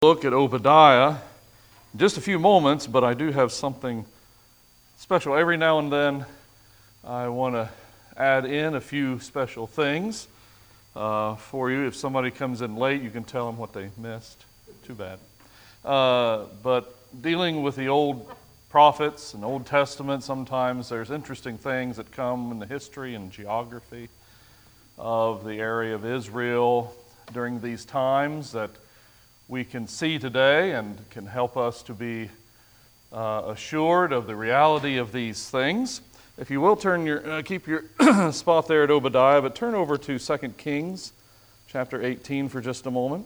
Look at Obadiah in just a few moments, but I do have something special. Every now and then I want to add in a few special things for you. If somebody comes in late, you can tell them what they missed. Too bad. But dealing with the old prophets and Old Testament, sometimes there's interesting things that come in the history and geography of the area of Israel during these times that we can see today and can help us to be assured of the reality of these things. If you will, keep your spot there at Obadiah, but turn over to 2 Kings chapter 18 for just a moment.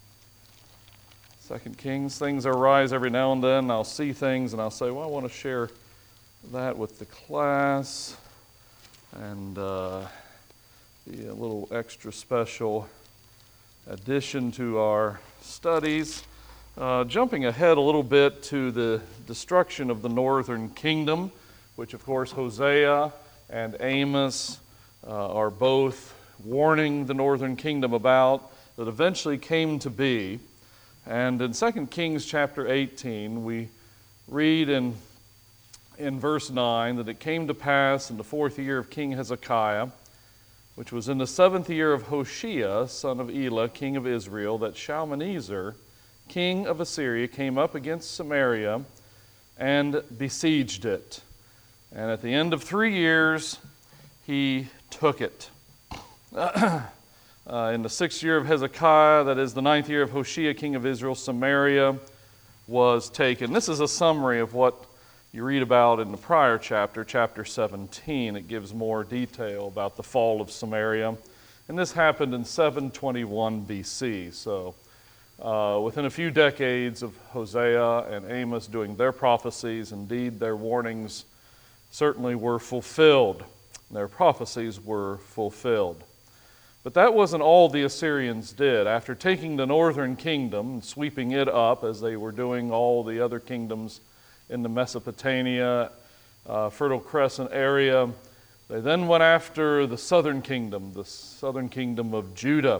2 Kings, things arise every now and then. I'll see things and I'll say, well, I want to share that with the class and be a little extra special addition to our studies. Jumping ahead a little bit to the destruction of the northern kingdom, which of course Hosea and Amos are both warning the northern kingdom about, that eventually came to be. And in 2 Kings chapter 18, we read in verse 9 that it came to pass in the 4th year of King Hezekiah, which was in the 7th year of Hoshea, son of Elah, king of Israel, that Shalmaneser, king of Assyria, came up against Samaria and besieged it. And at the end of 3 years, he took it. In the 6th year of Hezekiah, that is the 9th year of Hoshea, king of Israel, Samaria was taken. This is a summary of what you read about in the prior chapter, chapter 17. It gives more detail about the fall of Samaria. And this happened in 721 BC. So within a few decades of Hosea and Amos doing their prophecies, indeed their warnings certainly were fulfilled. Their prophecies were fulfilled. But that wasn't all the Assyrians did. After taking the northern kingdom and sweeping it up, as they were doing all the other kingdoms in the Mesopotamia, Fertile Crescent area, they then went after the southern kingdom of Judah,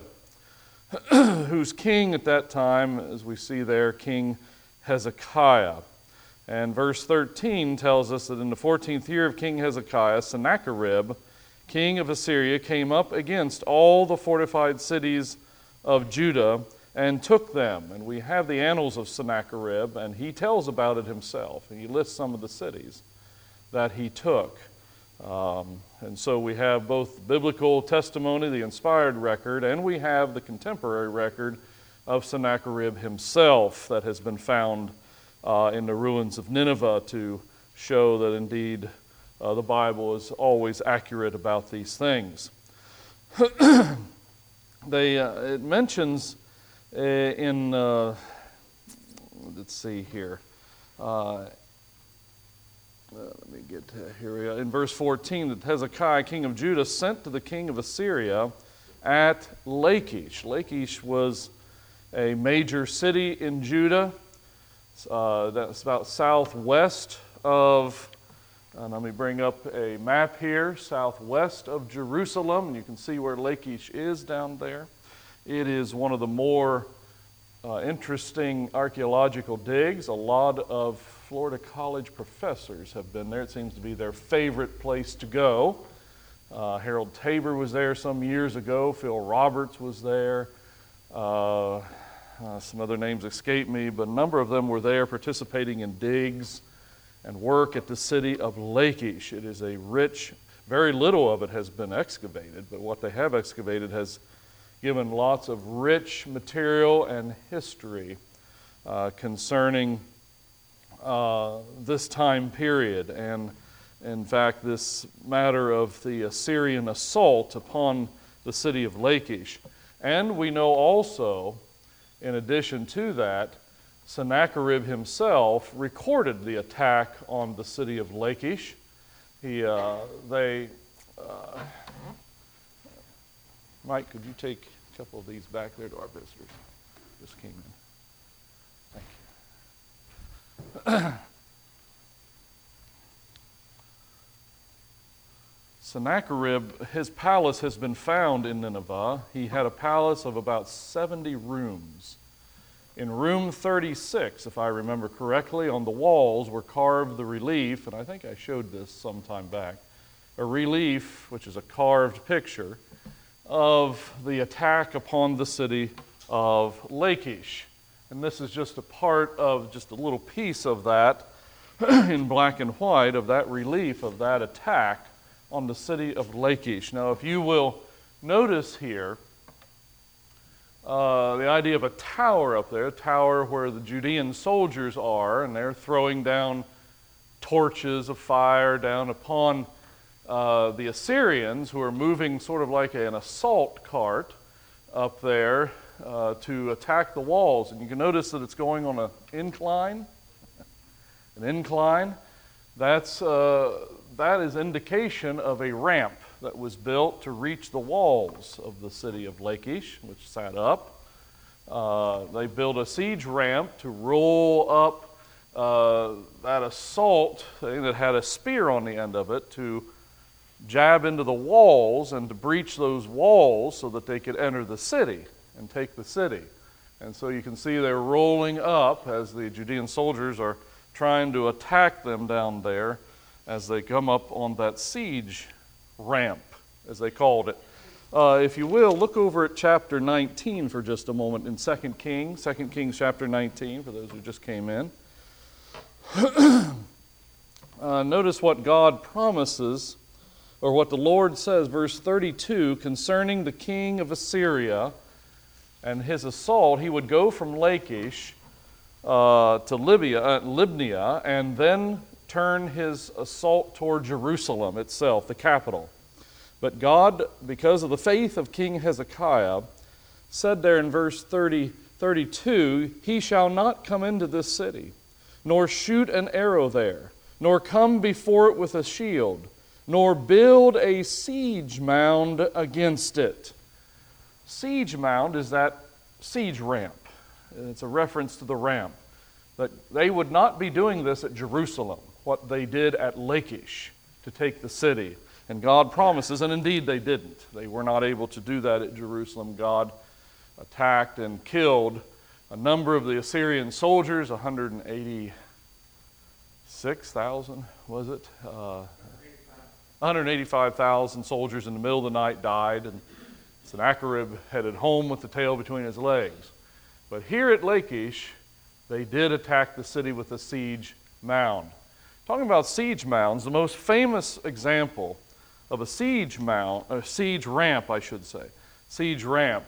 whose king at that time, as we see there, King Hezekiah. And verse 13 tells us that in the 14th year of King Hezekiah, Sennacherib, king of Assyria, came up against all the fortified cities of Judah and took them. And we have the annals of Sennacherib, and he tells about it himself. And he lists some of the cities that he took. And so we have both biblical testimony, the inspired record, and we have the contemporary record of Sennacherib himself that has been found in the ruins of Nineveh to show that indeed the Bible is always accurate about these things. It mentions let's see here. Let me get to here. In verse 14, that Hezekiah, king of Judah, sent to the king of Assyria at Lachish. Lachish was a major city in Judah. That's about southwest of, and let me bring up a map here, southwest of Jerusalem. And you can see where Lachish is down there. It is one of the more interesting archaeological digs. A lot of Florida College professors have been there. It seems to be their favorite place to go. Harold Tabor was there some years ago. Phil Roberts was there. Some other names escape me, but a number of them were there participating in digs and work at the city of Lachish. It is a rich, very little of it has been excavated, but what they have excavated has given lots of rich material and history concerning this time period. And in fact, this matter of the Assyrian assault upon the city of Lachish. And we know also, in addition to that, Sennacherib himself recorded the attack on the city of Lachish. Mike, could you take a couple of these back there to our visitors? Just came in. Thank you. Sennacherib, his palace has been found in Nineveh. He had a palace of about 70 rooms. In room 36, if I remember correctly, on the walls were carved the relief, and I think I showed this some time back, a relief, which is a carved picture, of the attack upon the city of Lachish. And this is just a part of, just a little piece of that in black and white, of that relief of that attack on the city of Lachish. Now, if you will notice here, the idea of a tower up there, a tower where the Judean soldiers are, and they're throwing down torches of fire down upon the Assyrians, who are moving sort of like an assault cart up there to attack the walls. And you can notice that it's going on an incline. An incline. That is indication of a ramp that was built to reach the walls of the city of Lachish, which sat up. They built a siege ramp to roll up that assault thing that had a spear on the end of it to jab into the walls and to breach those walls so that they could enter the city and take the city. And so you can see they're rolling up as the Judean soldiers are trying to attack them down there as they come up on that siege ramp, as they called it. If you will, look over at chapter 19 for just a moment in 2 Kings chapter 19, for those who just came in. Notice what God promises, or what the Lord says, verse 32, concerning the king of Assyria and his assault. He would go from Lachish to Libnia, and then turn his assault toward Jerusalem itself, the capital. But God, because of the faith of King Hezekiah, said there in verse 32, he shall not come into this city, nor shoot an arrow there, nor come before it with a shield, nor build a siege mound against it. Siege mound is that siege ramp. It's a reference to the ramp. That they would not be doing this at Jerusalem, what they did at Lachish to take the city. And God promises, and indeed they didn't. They were not able to do that at Jerusalem. God attacked and killed a number of the Assyrian soldiers, 186,000, was it? 185,000 soldiers in the middle of the night died, and Sennacherib headed home with the tail between his legs. But here at Lachish, they did attack the city with a siege mound. Talking about siege mounds, the most famous example of a siege mound, a siege ramp, I should say, siege ramp,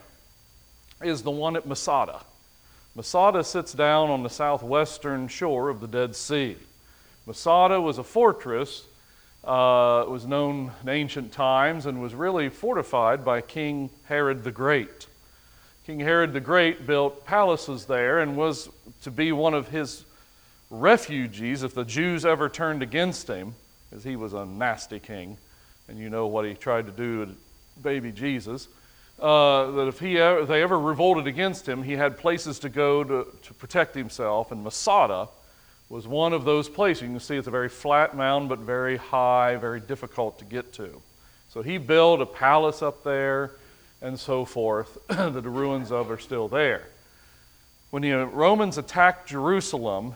is the one at Masada. Masada sits down on the southwestern shore of the Dead Sea. Masada was a fortress. It was known in ancient times and was really fortified by King Herod the Great. King Herod the Great built palaces there and was to be one of his refugees if the Jews ever turned against him, because he was a nasty king, and you know what he tried to do to baby Jesus, that if they ever revolted against him, he had places to go to protect himself, and Masada was one of those places. You can see it's a very flat mound, but very high, very difficult to get to. So he built a palace up there, and so forth, that the ruins of are still there. When the Romans attacked Jerusalem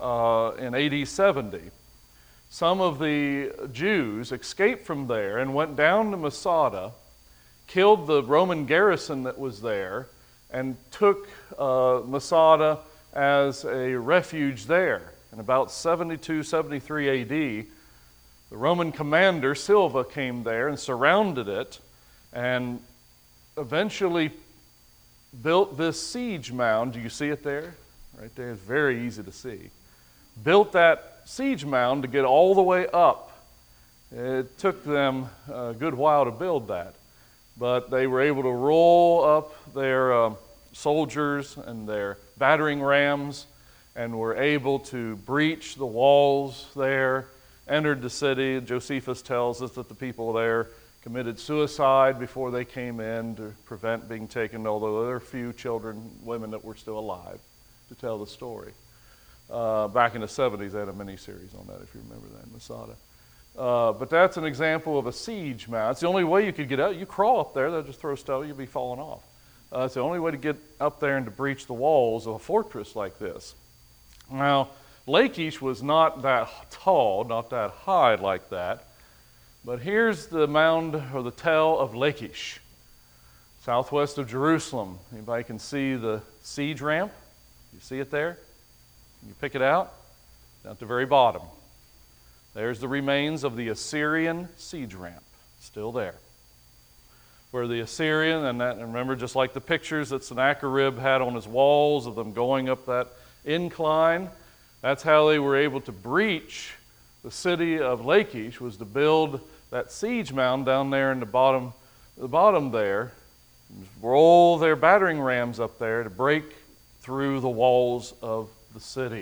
in AD 70, some of the Jews escaped from there and went down to Masada, killed the Roman garrison that was there, and took Masada as a refuge there. In about 72, 73 AD, the Roman commander Silva came there and surrounded it, and eventually built this siege mound. Do you see it there? Right there. It's very easy to see. Built that siege mound to get all the way up. It took them a good while to build that. But they were able to roll up their soldiers and their battering rams and were able to breach the walls there, entered the city. Josephus tells us that the people there committed suicide before they came in to prevent being taken, although there are a few children, women that were still alive to tell the story. Back in the 70s, they had a mini-series on that, if you remember that, in Masada. But that's an example of a siege mound. It's the only way you could get out. You crawl up there, they'll just throw stuff, you'll be falling off. It's the only way to get up there and to breach the walls of a fortress like this. Now, Lachish was not that tall, not that high like that, but here's the mound or the tell of Lachish, southwest of Jerusalem. Anybody can see the siege ramp? You see it there? You pick it out? Down at the very bottom. There's the remains of the Assyrian siege ramp, still there. Where the Assyrian, and remember, just like the pictures that Sennacherib had on his walls of them going up that incline, that's how they were able to breach the city of Lachish, was to build that siege mound down there in the bottom there, roll their battering rams up there to break through the walls of the city.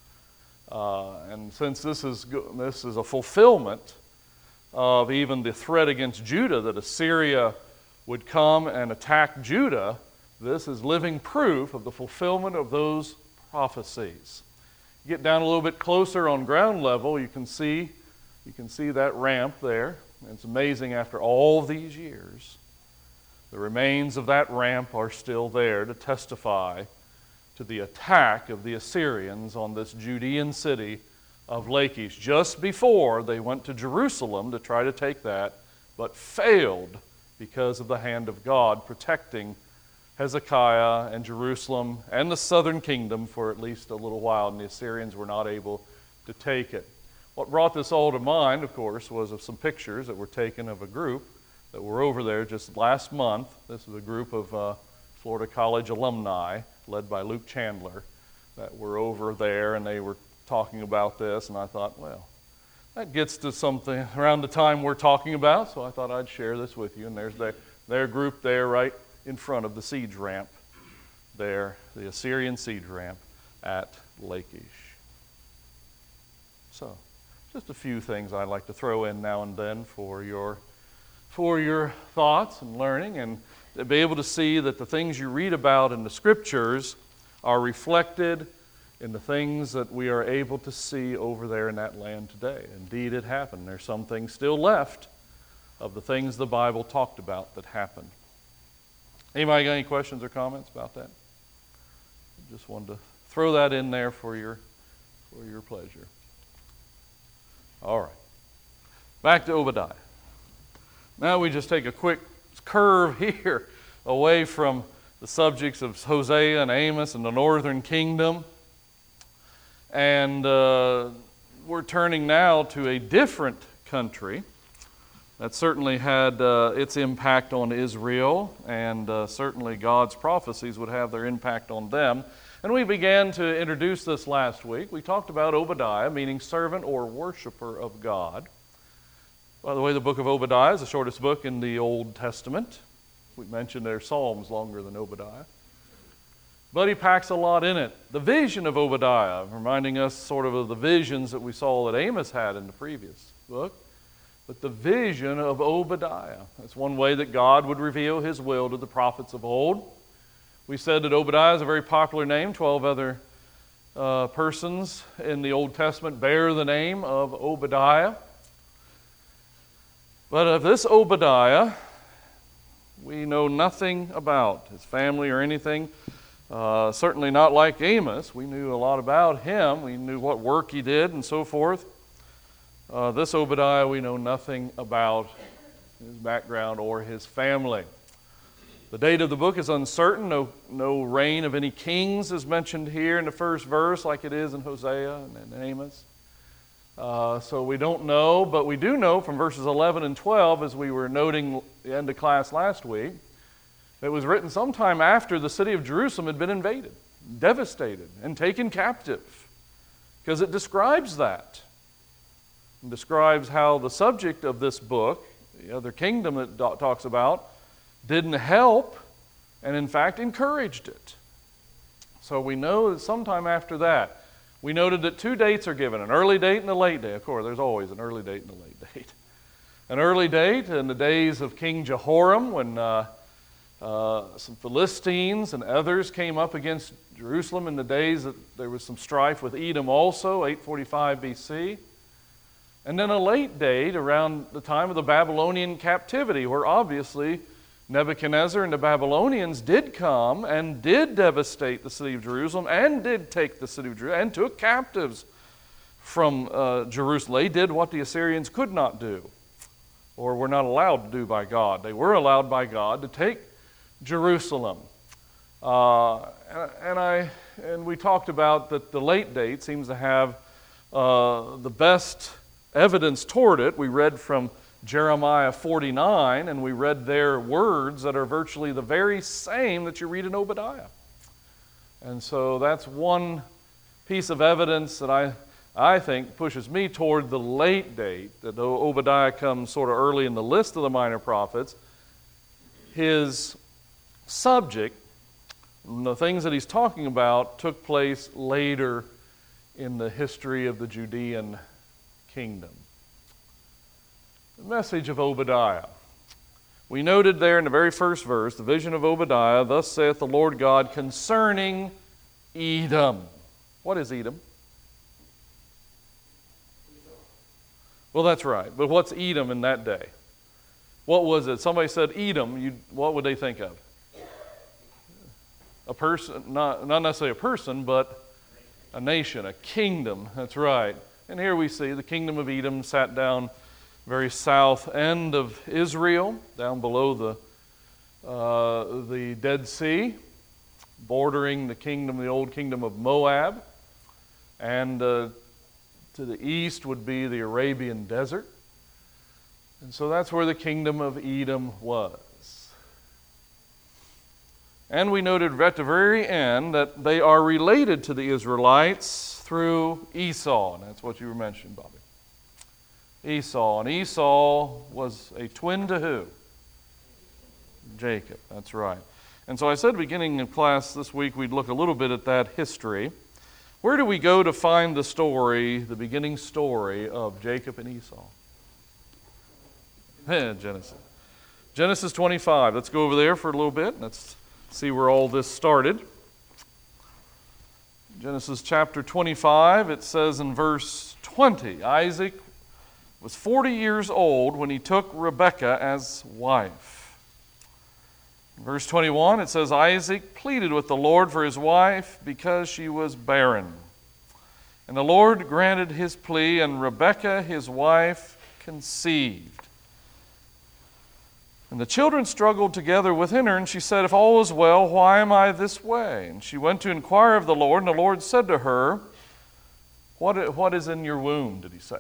And since this is a fulfillment of even the threat against Judah, that Assyria would come and attack Judah, this is living proof of the fulfillment of those prophecies. You get down a little bit closer on ground level, you can see that ramp there. It's amazing, after all these years, the remains of that ramp are still there to testify to the attack of the Assyrians on this Judean city of Lachish, just before they went to Jerusalem to try to take that, but failed because of the hand of God protecting Hezekiah and Jerusalem and the southern kingdom for at least a little while, and the Assyrians were not able to take it. What brought this all to mind, of course, was of some pictures that were taken of a group that were over there just last month. This is a group of Florida College alumni led by Luke Chandler that were over there, and they were talking about this, and I thought, well, that gets to something around the time we're talking about, so I thought I'd share this with you. And there's their group there right in front of the siege ramp there, the Assyrian siege ramp at Lachish. So, just a few things I'd like to throw in now and then for your thoughts and learning, and to be able to see that the things you read about in the Scriptures are reflected in the things that we are able to see over there in that land today. Indeed, it happened. There's some things still left of the things the Bible talked about that happened. Anybody got any questions or comments about that? Just wanted to throw that in there for your pleasure. All right. Back to Obadiah. Now we just take a quick curve here away from the subjects of Hosea and Amos and the northern kingdom. And we're turning now to a different country that certainly had its impact on Israel, and certainly God's prophecies would have their impact on them. And we began to introduce this last week. We talked about Obadiah, meaning servant or worshiper of God. By the way, the book of Obadiah is the shortest book in the Old Testament. We mentioned there's Psalms longer than Obadiah. But he packs a lot in it. The vision of Obadiah, reminding us sort of the visions that we saw that Amos had in the previous book. But the vision of Obadiah, that's one way that God would reveal His will to the prophets of old. We said that Obadiah is a very popular name. 12 other persons in the Old Testament bear the name of Obadiah. But of this Obadiah, we know nothing about his family or anything. Certainly not like Amos. We knew a lot about him. We knew what work he did and so forth. This Obadiah, we know nothing about his background or his family. The date of the book is uncertain. No reign of any kings is mentioned here in the first verse like it is in Hosea and in Amos. So we don't know, but we do know from verses 11 and 12, as we were noting the end of class last week, it was written sometime after the city of Jerusalem had been invaded, devastated, and taken captive, because it describes that. It describes how the subject of this book, the other kingdom that talks about, didn't help and in fact encouraged it. So we know that sometime after that, we noted that two dates are given, an early date and a late date. Of course, there's always an early date and a late date. An early date in the days of King Jehoram, when some Philistines and others came up against Jerusalem in the days that there was some strife with Edom also, 845 BC. And then a late date around the time of the Babylonian captivity, where obviously Nebuchadnezzar and the Babylonians did come and did devastate the city of Jerusalem and did take the city of Jerusalem and took captives from Jerusalem. They did what the Assyrians could not do or were not allowed to do by God. They were allowed by God to take Jerusalem. And we talked about that the late date seems to have the best evidence toward it. We read from Jeremiah 49, and we read their words that are virtually the very same that you read in Obadiah. And so that's one piece of evidence that I think pushes me toward the late date, that though Obadiah comes sort of early in the list of the minor prophets, his subject, the things that he's talking about, took place later in the history of the Judean kingdom. The message of Obadiah. We noted there in the very first verse, the vision of Obadiah, thus saith the Lord God concerning Edom. What is Edom? Well, that's right. But what's Edom in that day? What was it? Somebody said Edom, what would they think of? A person, not necessarily a person, but a nation, a kingdom. That's right. And here we see the kingdom of Edom sat down very south end of Israel, down below the Dead Sea, bordering the old kingdom of Moab, and to the east would be the Arabian desert. And so that's where the kingdom of Edom was. And we noted at the very end that they are related to the Israelites through Esau, and that's what you were mentioning, Bobby. Esau. And Esau was a twin to who? Jacob. That's right. And so I said beginning of class this week we'd look a little bit at that history. Where do we go to find the story, the beginning story of Jacob and Esau? Genesis. Genesis 25. Let's go over there for a little bit. Let's see where all this started. Genesis chapter 25, it says in verse 20, Isaac was 40 years old when he took Rebekah as wife. In verse 21, it says, Isaac pleaded with the Lord for his wife because she was barren. And the Lord granted his plea, and Rebekah, his wife, conceived. And the children struggled together within her, and she said, If all is well, why am I this way? And she went to inquire of the Lord, and the Lord said to her, What is in your womb, did he say?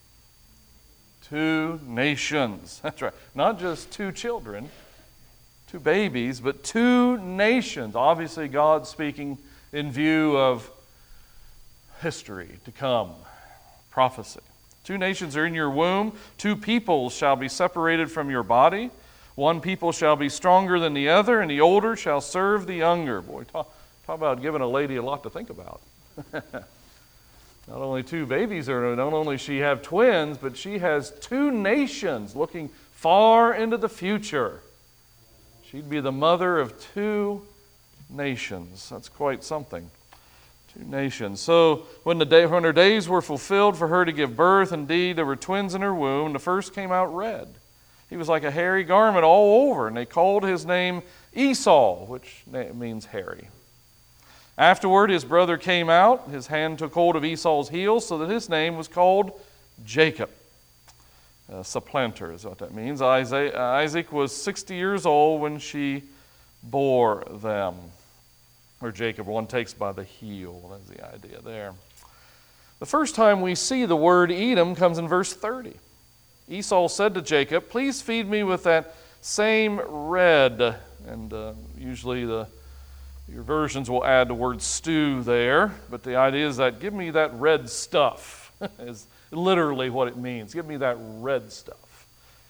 2 nations. That's right. Not just 2 children, 2 babies, but 2 nations. Obviously, God speaking in view of history to come, prophecy. 2 nations are in your womb. 2 peoples shall be separated from your body. 1 people shall be stronger than the other, and the older shall serve the younger. Boy, talk about giving a lady a lot to think about. Not only 2 babies, or not only she have twins, but she has 2 nations looking far into the future. She'd be the mother of 2 nations. That's quite something. 2 nations. So when her days were fulfilled for her to give birth, indeed there were twins in her womb. The first came out red. He was like a hairy garment all over, and they called his name Esau, which means hairy. Afterward, his brother came out. His hand took hold of Esau's heel, so that his name was called Jacob. Supplanter is what that means. Isaac was 60 years old when she bore them. Or Jacob, one takes by the heel. That's the idea there. The first time we see the word Edom comes in verse 30. Esau said to Jacob, Please feed me with that same red. And usually your versions will add the word stew there. But the idea is that give me that red stuff is literally what it means. Give me that red stuff.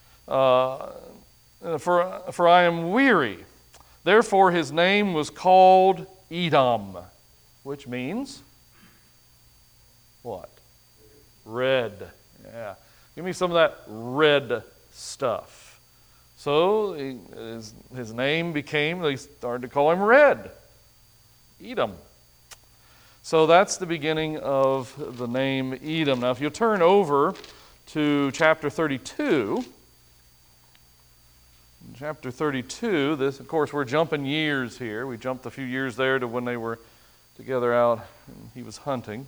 For I am weary. Therefore his name was called Edom, which means what? Red. Yeah. Give me some of that red stuff. So his name became, they started to call him Red. Edom. So that's the beginning of the name Edom. Now if you'll turn over to chapter 32, chapter 32, this, of course, we're jumping years here. We jumped a few years there to when they were together out and he was hunting.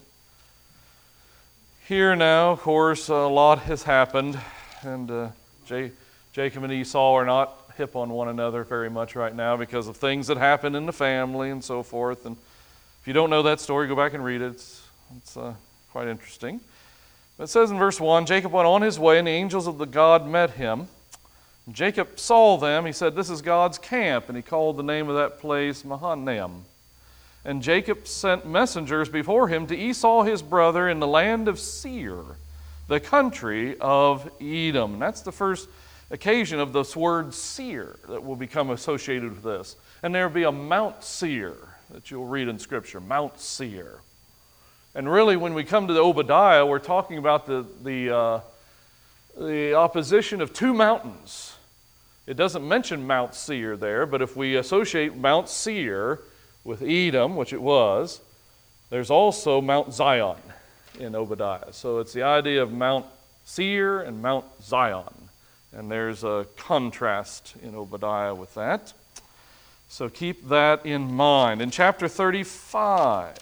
Here now, of course, a lot has happened, and Jacob and Esau are not hip on one another very much right now because of things that happen in the family and so forth. And if you don't know that story, go back and read it. It's quite interesting. But it says in verse 1, Jacob went on his way, and the angels of the God met him. And Jacob saw them. He said, "This is God's camp," and he called the name of that place Mahanaim. And Jacob sent messengers before him to Esau his brother in the land of Seir, the country of Edom. And that's the first occasion of this word Seir that will become associated with this. And there will be a Mount Seir that you'll read in Scripture, Mount Seir. And really, when we come to the Obadiah, we're talking about the opposition of two mountains. It doesn't mention Mount Seir there, but if we associate Mount Seir with Edom, which it was, there's also Mount Zion in Obadiah. So it's the idea of Mount Seir and Mount Zion. And there's a contrast in Obadiah with that. So keep that in mind. In chapter 36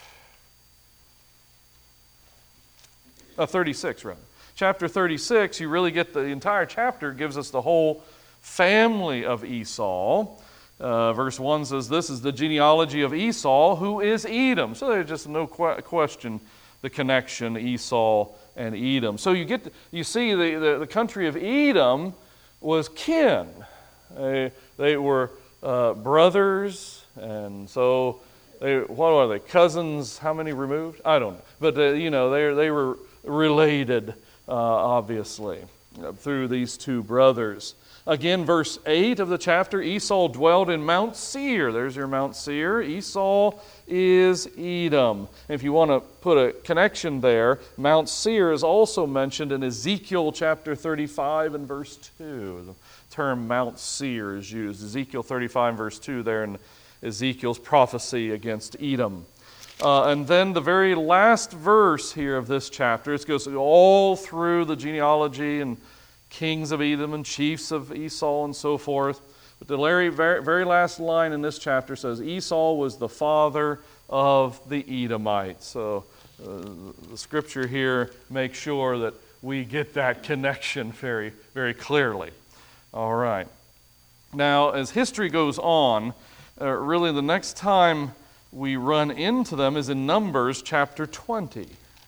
rather. Chapter 36, you really get the entire chapter, gives us the whole family of Esau. Verse 1 says, "This is the genealogy of Esau, who is Edom." So there's just no question the connection, Esau and Edom. So you see the country of Edom was kin. They were brothers, and so what are they? Cousins? How many removed? I don't know. But they were related, obviously, through these two brothers. Again, verse 8 of the chapter, Esau dwelled in Mount Seir. There's your Mount Seir. Esau is Edom. If you want to put a connection there, Mount Seir is also mentioned in Ezekiel chapter 35 and verse 2. The term Mount Seir is used. Ezekiel 35 verse 2 there in Ezekiel's prophecy against Edom. And then the very last verse here of this chapter, it goes all through the genealogy and kings of Edom and chiefs of Esau and so forth. But the very last line in this chapter says, Esau was the father of the Edomites. So the scripture here makes sure that we get that connection very, very clearly. All right. Now, as history goes on, really the next time we run into them is in Numbers chapter 20.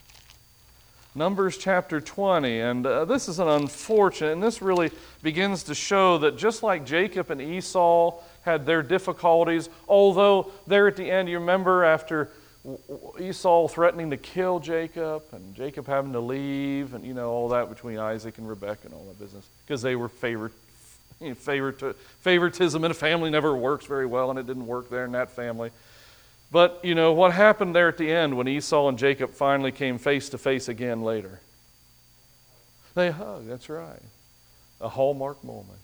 Numbers chapter 20, and this is an unfortunate, and this really begins to show that just like Jacob and Esau had their difficulties, although there at the end, you remember after Esau threatening to kill Jacob, and Jacob having to leave, and all that between Isaac and Rebekah and all that business, because they were favoritism in a family never works very well, and it didn't work there in that family. But, what happened there at the end when Esau and Jacob finally came face to face again later? They hugged, that's right. A hallmark moment.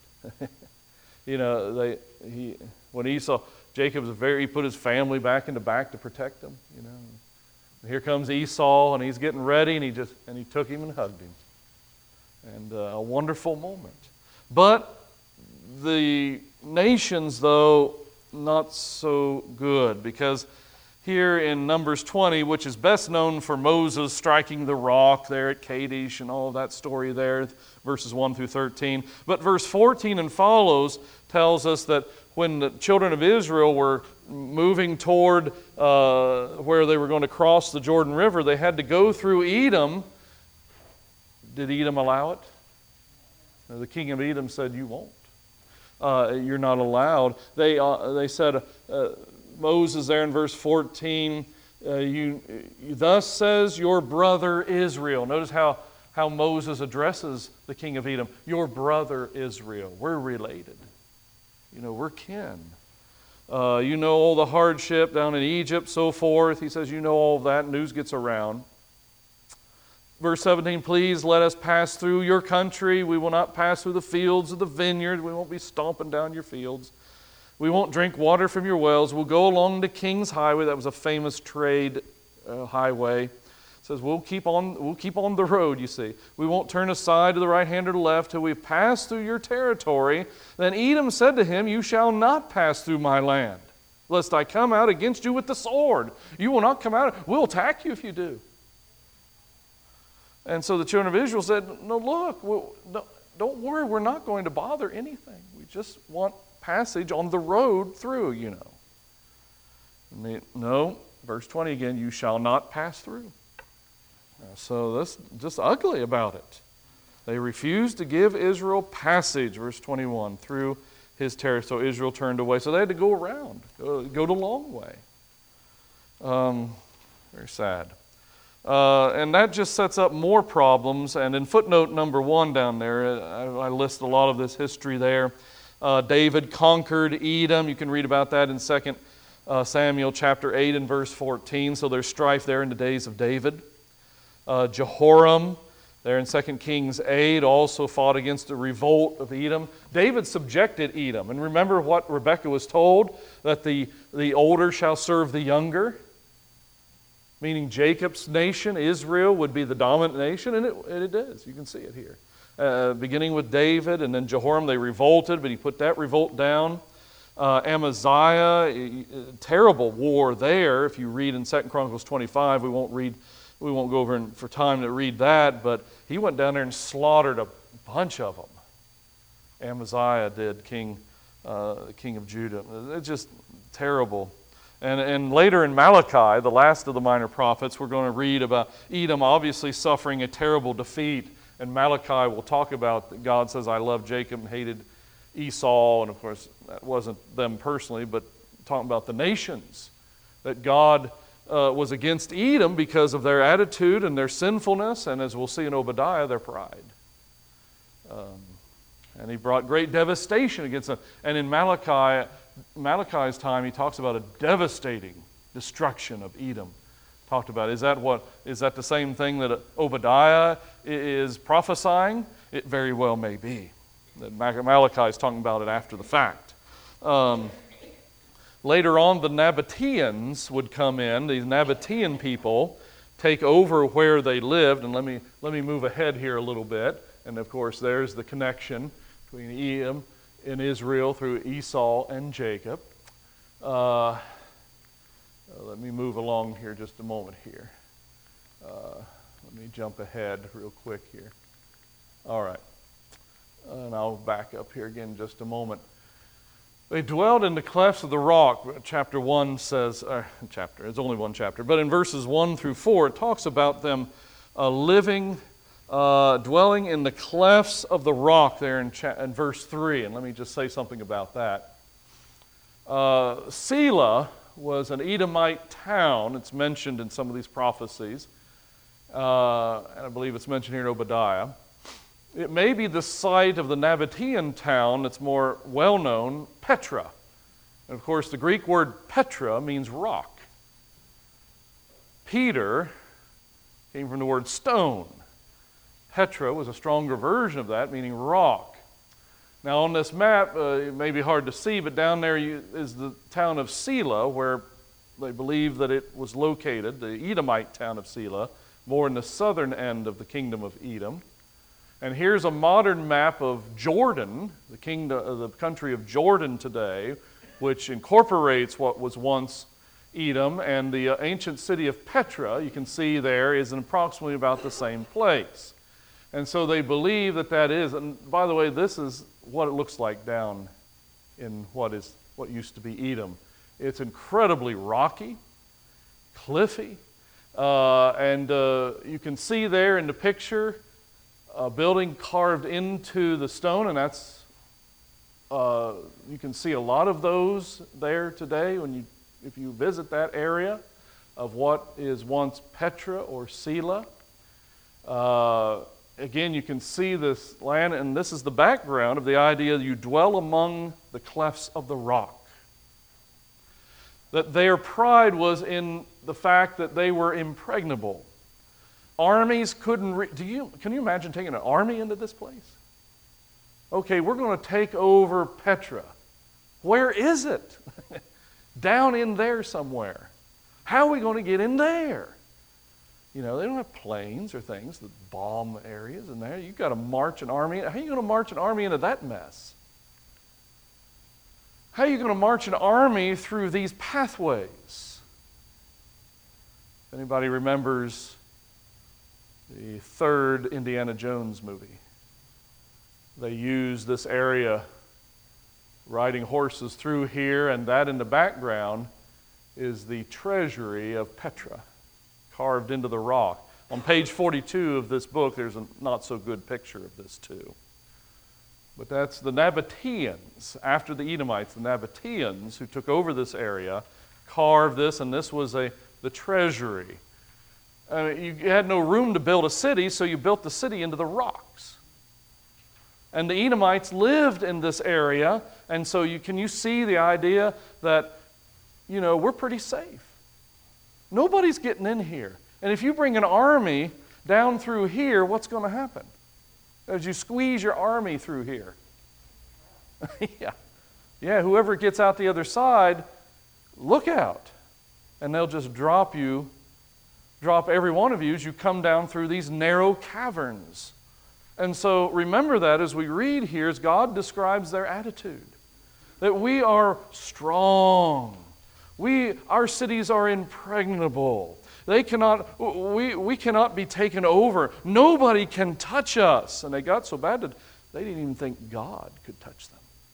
When Jacob he put his family back to protect them, Here comes Esau, and he's getting ready, and he took him and hugged him. And a wonderful moment. But the nations, though, not so good, because here in Numbers 20, which is best known for Moses striking the rock there at Kadesh and all of that story there, verses 1 through 13. But verse 14 and follows tells us that when the children of Israel were moving toward where they were going to cross the Jordan River, they had to go through Edom. Did Edom allow it? The king of Edom said, "You won't. You're not allowed." They said, Moses there in verse 14, thus says your brother Israel. Notice how Moses addresses the king of Edom. Your brother Israel. We're related. We're kin. All the hardship down in Egypt, so forth. He says, all of that. News gets around. Verse 17, please let us pass through your country. We will not pass through the fields of the vineyard. We won't be stomping down your fields. We won't drink water from your wells. We'll go along the King's Highway. That was a famous trade highway. It says we'll keep on the road, you see. We won't turn aside to the right hand or the left till we pass through your territory. Then Edom said to him, you shall not pass through my land, lest I come out against you with the sword. You will not come out. We'll attack you if you do. And so the children of Israel said, no, look, don't worry, we're not going to bother anything. We just want passage on the road through, you know. And no, verse 20 again, you shall not pass through. So that's just ugly about it. They refused to give Israel passage, verse 21, through his territory. So Israel turned away. So they had to go around, go the long way. Very sad. And that just sets up more problems. And in footnote number 1 down there, I list a lot of this history there. David conquered Edom. You can read about that in 2 Samuel chapter 8 and verse 14. So there's strife there in the days of David. Jehoram, there in 2 Kings 8, also fought against the revolt of Edom. David subjected Edom. And remember what Rebekah was told? That the older shall serve the younger. Meaning Jacob's nation, Israel, would be the dominant nation. And it is. You can see it here. Beginning with David and then Jehoram, they revolted, but he put that revolt down. Amaziah, terrible war there. If you read in 2 Chronicles 25, we won't go over for time to read that, but he went down there and slaughtered a bunch of them. Amaziah did, king of Judah. It's just terrible. And later in Malachi, the last of the minor prophets, we're going to read about Edom obviously suffering a terrible defeat. And Malachi will talk about that God says, I love Jacob and hated Esau. And of course, that wasn't them personally, but talking about the nations. That God was against Edom because of their attitude and their sinfulness, and as we'll see in Obadiah, their pride. And he brought great devastation against them. And in Malachi's time, he talks about a devastating destruction of Edom. Talked about, is that the same thing that Obadiah is prophesying? It very well may be. Malachi is talking about it after the fact. Later on, the Nabateans would come in. These Nabatean people take over where they lived. And let me move ahead here a little bit. And of course, there's the connection between Edom and Israel through Esau and Jacob. Let me move along here just a moment here. Let me jump ahead real quick here. All right. And I'll back up here again in just a moment. They dwelled in the clefts of the rock. Chapter 1 says, it's only one chapter, but in verses 1 through 4, it talks about them dwelling in the clefts of the rock there in verse 3. And let me just say something about that. Selah was an Edomite town. It's mentioned in some of these prophecies. And I believe it's mentioned here in Obadiah. It may be the site of the Nabatean town that's more well-known, Petra. And of course, the Greek word Petra means rock. Peter came from the word stone. Petra was a stronger version of that, meaning rock. Now on this map, it may be hard to see, but down there is the town of Selah, where they believe that it was located, the Edomite town of Selah, more in the southern end of the kingdom of Edom. And here's a modern map of Jordan, the country of Jordan today, which incorporates what was once Edom, and the ancient city of Petra, you can see there, is in approximately about the same place. And so they believe that is, and by the way, this is what it looks like down in what used to be Edom. It's incredibly rocky, cliffy, and you can see there in the picture a building carved into the stone, and that's you can see a lot of those there today if you visit that area of what is once Petra or Selah. Again, you can see this land, and this is the background of the idea that you dwell among the clefts of the rock. That their pride was in the fact that they were impregnable. Armies couldn't can you imagine taking an army into this place? Okay, we're going to take over Petra. Where is it? Down in there somewhere. How are we going to get in there? They don't have planes or things that bomb areas in there. You've got to march an army. How are you going to march an army into that mess? How are you going to march an army through these pathways? If anybody remembers the third Indiana Jones movie, they used this area riding horses through here, and that in the background is the treasury of Petra, carved into the rock. On page 42 of this book, there's a not-so-good picture of this too. But that's the Nabateans. After the Edomites, the Nabateans who took over this area carved this, and this was the treasury. You had no room to build a city, so you built the city into the rocks. And the Edomites lived in this area, and so can you see the idea that, we're pretty safe. Nobody's getting in here. And if you bring an army down through here, what's going to happen? As you squeeze your army through here. Yeah, whoever gets out the other side, look out. And they'll just drop every one of you as you come down through these narrow caverns. And so remember that as we read here, as God describes their attitude. That we are strong. Our cities are impregnable. We cannot be taken over. Nobody can touch us. And they got so bad that they didn't even think God could touch them.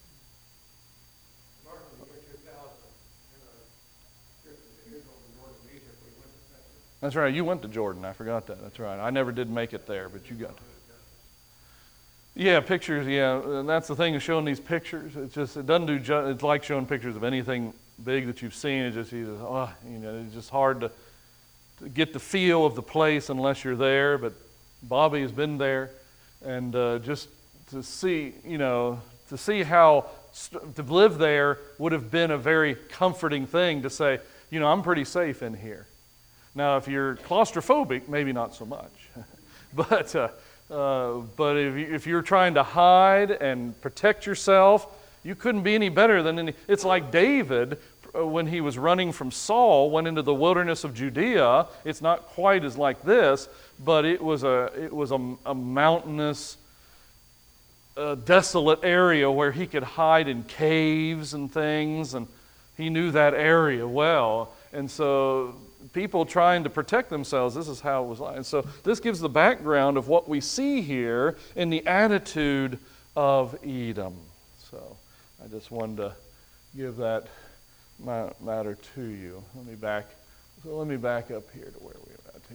That's right. You went to Jordan. I forgot that. That's right. I never did make it there, but you got to. Yeah, pictures. Yeah, and that's the thing of showing these pictures. It doesn't do. It's like showing pictures of anything big that you've seen. It's just hard to get the feel of the place unless you're there. But Bobby has been there, and just to see how to live there would have been a very comforting thing to say, I'm pretty safe in here. Now, if you're claustrophobic, maybe not so much. But if you're trying to hide and protect yourself, you couldn't be any better than any. It's like David, when he was running from Saul, went into the wilderness of Judea. It's not quite as like this, but it was a mountainous, desolate area where he could hide in caves and things, and he knew that area well. And so people trying to protect themselves, this is how it was like. And so this gives the background of what we see here in the attitude of Edom. So I just wanted to give that matter to you. Let me back up here to where we're at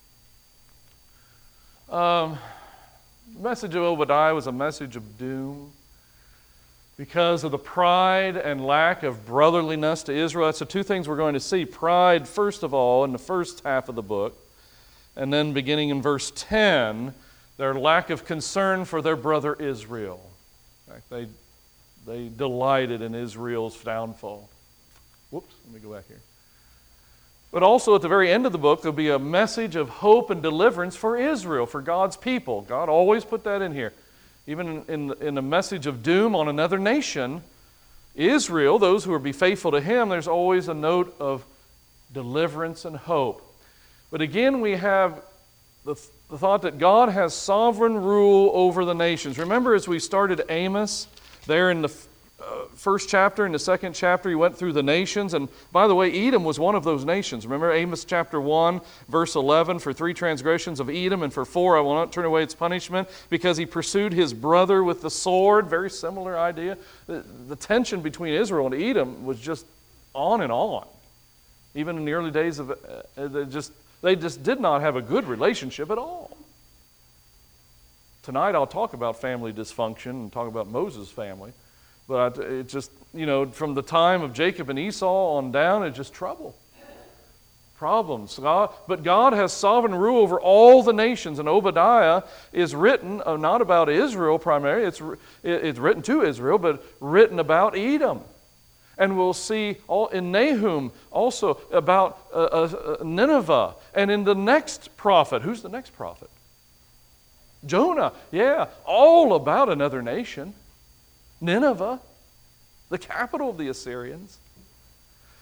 here. The message of Obadiah was a message of doom. Because of the pride and lack of brotherliness to Israel. That's the two things we're going to see. Pride, first of all, in the first half of the book. And then beginning in verse 10, their lack of concern for their brother Israel. In fact, they delighted in Israel's downfall. Whoops, let me go back here. But also at the very end of the book, there'll be a message of hope and deliverance for Israel, for God's people. God always put that in here. Even in a message of doom on another nation, Israel, those who will be faithful to Him, there's always a note of deliverance and hope. But again, we have the thought that God has sovereign rule over the nations. Remember as we started Amos, there in the first chapter, in the second chapter, he went through the nations. And by the way, Edom was one of those nations. Remember Amos chapter 1, verse 11, for 3 transgressions of Edom, and for 4, I will not turn away its punishment, because he pursued his brother with the sword. Very similar idea. The tension between Israel and Edom was just on and on. Even in the early days of they just did not have a good relationship at all. Tonight I'll talk about family dysfunction and talk about Moses' family. But it just, from the time of Jacob and Esau on down, it's just trouble. Problems. But God has sovereign rule over all the nations. And Obadiah is written not about Israel primarily. It's written to Israel, but written about Edom. And we'll see in Nahum also about Nineveh. And in the next prophet, who's the next prophet? Jonah. Yeah, all about another nation. Nineveh, the capital of the Assyrians.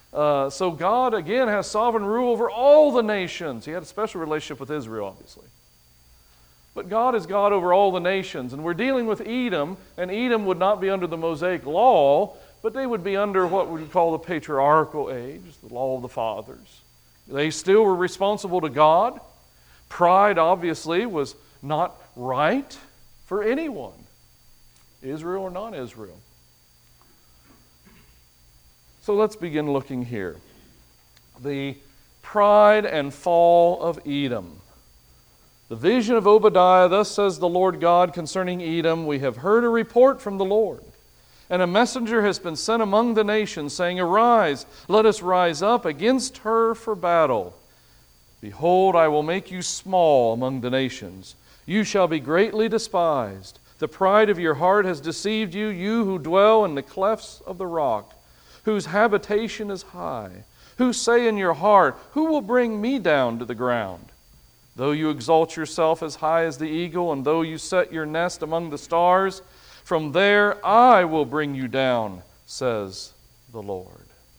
So God, again, has sovereign rule over all the nations. He had a special relationship with Israel, obviously. But God is God over all the nations. And we're dealing with Edom, and Edom would not be under the Mosaic law, but they would be under what we would call the patriarchal age, the law of the fathers. They still were responsible to God. Pride, obviously, was not right for anyone, Israel or non-Israel. So let's begin looking here. The pride and fall of Edom. The vision of Obadiah, thus says the Lord God concerning Edom, we have heard a report from the Lord, and a messenger has been sent among the nations, saying, Arise, let us rise up against her for battle. Behold, I will make you small among the nations. You shall be greatly despised. The pride of your heart has deceived you, you who dwell in the clefts of the rock, whose habitation is high, who say in your heart, Who will bring me down to the ground? Though you exalt yourself as high as the eagle, and though you set your nest among the stars, from there I will bring you down, says the Lord.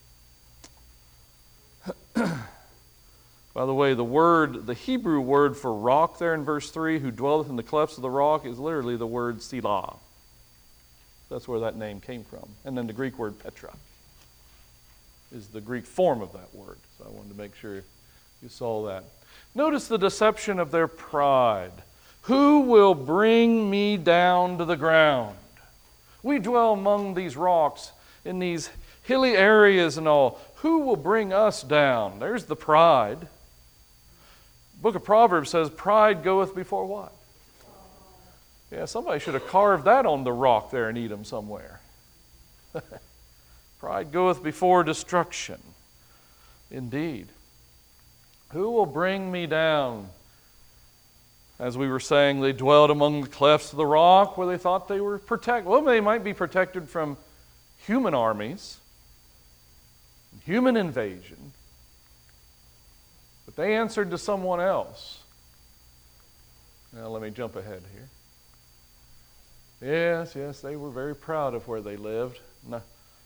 By the way, the Hebrew word for rock there in verse 3, who dwelleth in the clefts of the rock, is literally the word Selah. That's where that name came from. And then the Greek word Petra is the Greek form of that word. So I wanted to make sure you saw that. Notice the deception of their pride. Who will bring me down to the ground? We dwell among these rocks, in these hilly areas and all. Who will bring us down? There's the pride. The book of Proverbs says, pride goeth before what? Yeah, somebody should have carved that on the rock there in Edom somewhere. Pride goeth before destruction. Indeed. Who will bring me down? As we were saying, they dwelled among the clefts of the rock where they thought they were protected. Well, they might be protected from human armies, human invasion, but they answered to someone else. Now, let me jump ahead here. Yes, they were very proud of where they lived. No.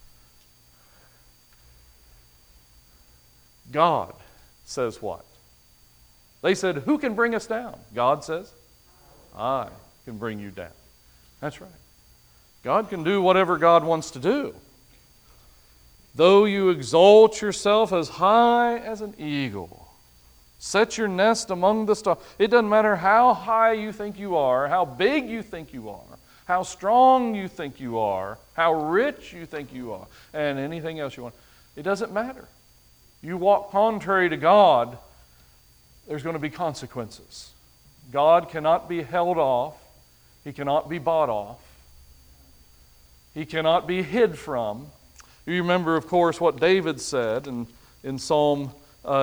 God says what? They said, who can bring us down? God says, I can bring you down. That's right. God can do whatever God wants to do. Though you exalt yourself as high as an eagle, set your nest among the stars. It doesn't matter how high you think you are, how big you think you are, how strong you think you are, how rich you think you are, and anything else you want. It doesn't matter. You walk contrary to God, there's going to be consequences. God cannot be held off. He cannot be bought off. He cannot be hid from. You remember, of course, what David said in Psalm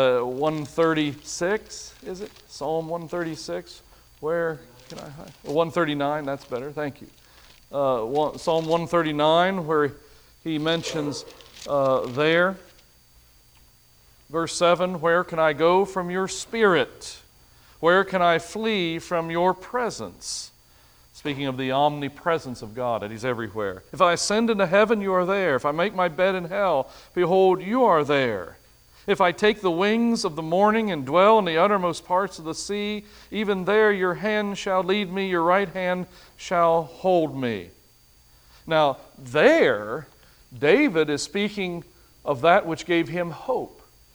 136, is it? Psalm 136. Where can I hide? 139, that's better. Thank you. Psalm 139, where he mentions there, verse 7, where can I go from your spirit? Where can I flee from your presence? Speaking of the omnipresence of God, that He's everywhere. If I ascend into heaven, you are there. If I make my bed in hell, behold, you are there. If I take the wings of the morning and dwell in the uttermost parts of the sea, even there your hand shall lead me, your right hand shall hold me. Now, there, David is speaking of that which gave him hope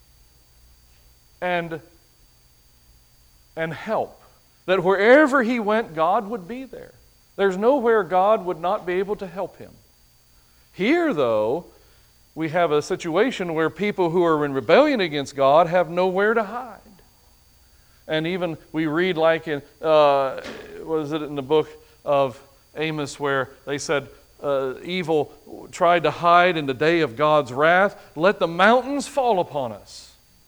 and help. That wherever he went, God would be there. There's nowhere God would not be able to help him. Here, though, we have a situation where people who are in rebellion against God have nowhere to hide. And even we read like in, in the book of Amos where they said, evil tried to hide in the day of God's wrath. Let the mountains fall upon us.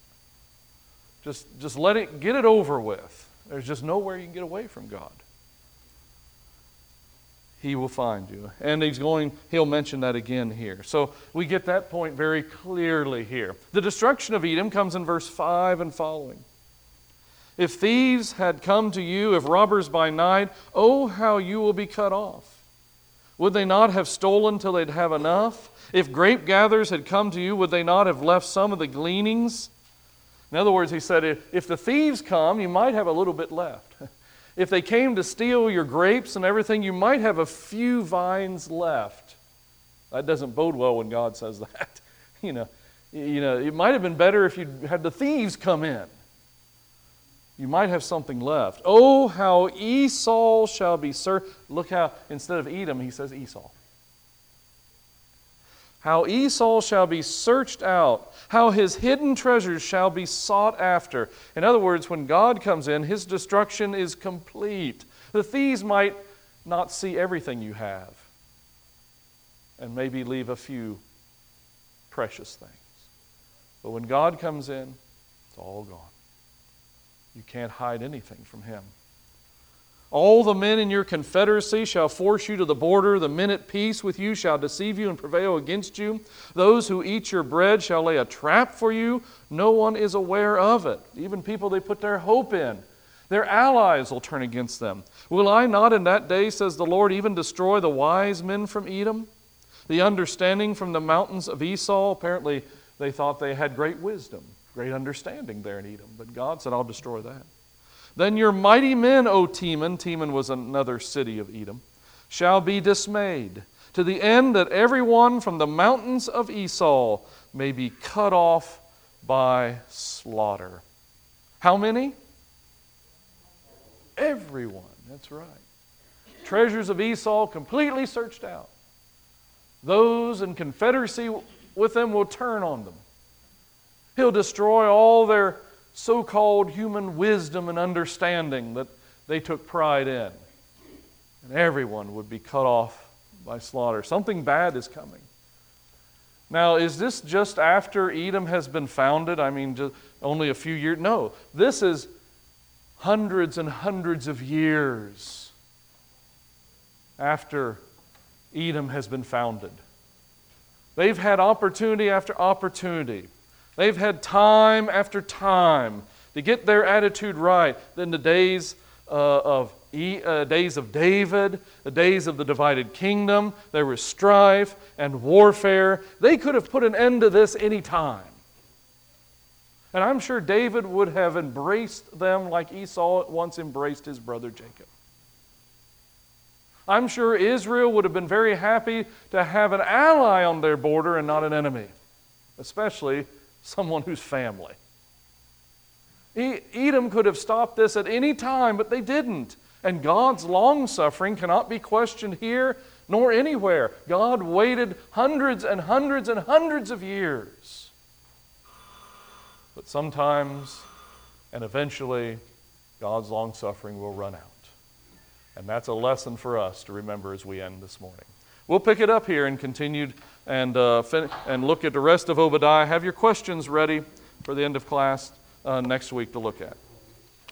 Just let it, get it over with. There's just nowhere you can get away from God. He will find you. And he'll mention that again here. So we get that point very clearly here. The destruction of Edom comes in verse 5 and following. If thieves had come to you, if robbers by night, oh, how you will be cut off. Would they not have stolen till they'd have enough? If grape gatherers had come to you, would they not have left some of the gleanings? In other words, he said, if the thieves come, you might have a little bit left. If they came to steal your grapes and everything, you might have a few vines left. That doesn't bode well when God says that. You know, it might have been better if you had the thieves come in. You might have something left. Oh, how Esau shall be served. Look how, instead of Edom, he says Esau. How Esau shall be searched out. How his hidden treasures shall be sought after. In other words, when God comes in, his destruction is complete. The thieves might not see everything you have and maybe leave a few precious things. But when God comes in, it's all gone. You can't hide anything from him. All the men in your confederacy shall force you to the border. The men at peace with you shall deceive you and prevail against you. Those who eat your bread shall lay a trap for you. No one is aware of it. Even people they put their hope in. Their allies will turn against them. Will I not in that day, says the Lord, even destroy the wise men from Edom? The understanding from the mountains of Esau? Apparently they thought they had great wisdom, great understanding there in Edom. But God said, I'll destroy that. Then your mighty men, O Teman, Teman was another city of Edom, shall be dismayed, to the end that everyone from the mountains of Esau may be cut off by slaughter. How many? Everyone, that's right. Treasures of Esau completely searched out. Those in confederacy with them will turn on them. He'll destroy all their so-called human wisdom and understanding that they took pride in. And everyone would be cut off by slaughter. Something bad is coming. Now, is this just after Edom has been founded? I mean, just only a few years? No, this is hundreds and hundreds of years after Edom has been founded. They've had opportunity after opportunity. They've had time after time to get their attitude right. Then the days of David, the days of the divided kingdom, there was strife and warfare. They could have put an end to this any time. And I'm sure David would have embraced them like Esau once embraced his brother Jacob. I'm sure Israel would have been very happy to have an ally on their border and not an enemy, especially someone who's family. Edom could have stopped this at any time, but they didn't. And God's long-suffering cannot be questioned here nor anywhere. God waited hundreds and hundreds and hundreds of years. But sometimes, and eventually, God's long-suffering will run out. And that's a lesson for us to remember as we end this morning. We'll pick it up here and continue and look at the rest of Obadiah. Have your questions ready for the end of class next week to look at.